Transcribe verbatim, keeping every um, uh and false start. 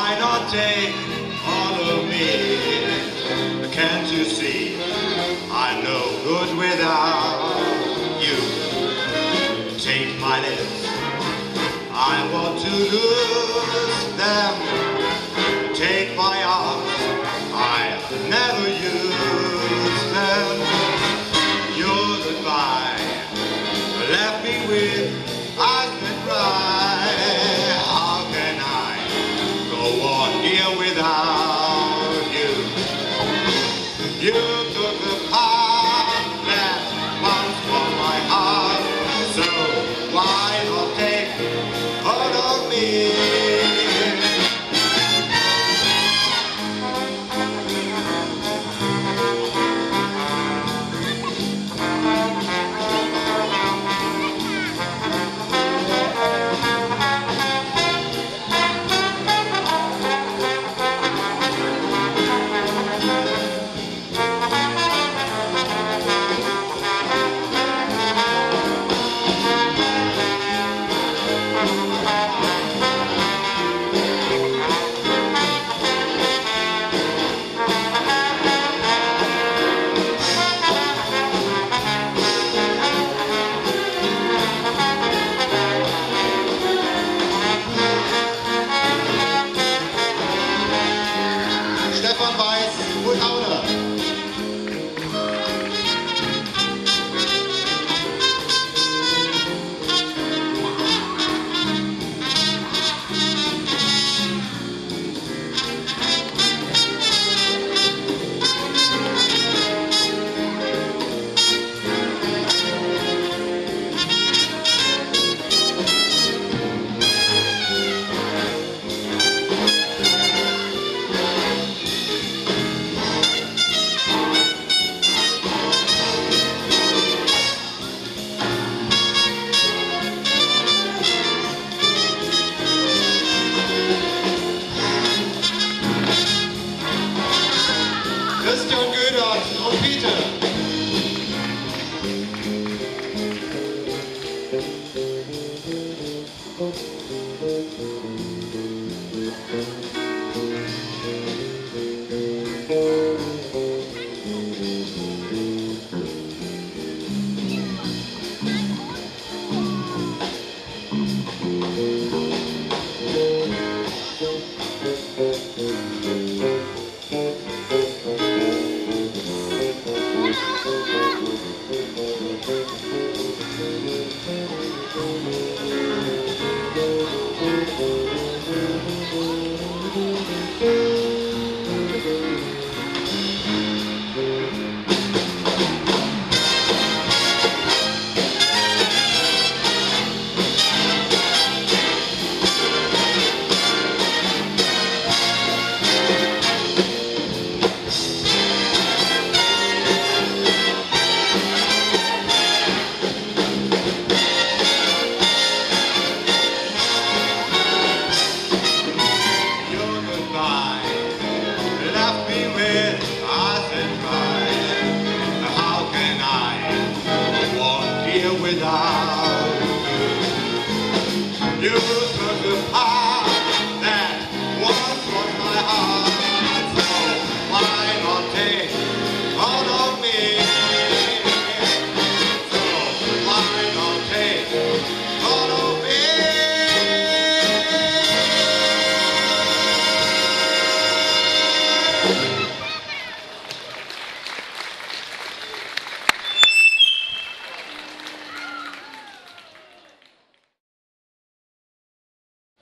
Why not take all of me? Can't you see I'm no good without you? Take my lips, I want to lose them. Take my arms, I never use them. Your goodbye left me with eyes that cry. How can I go on here without you? You took the part that once was my heart, so why not take hold of me? Stefan Weiß, Woodhauner. Christian Gödert, Trompete. Thank you.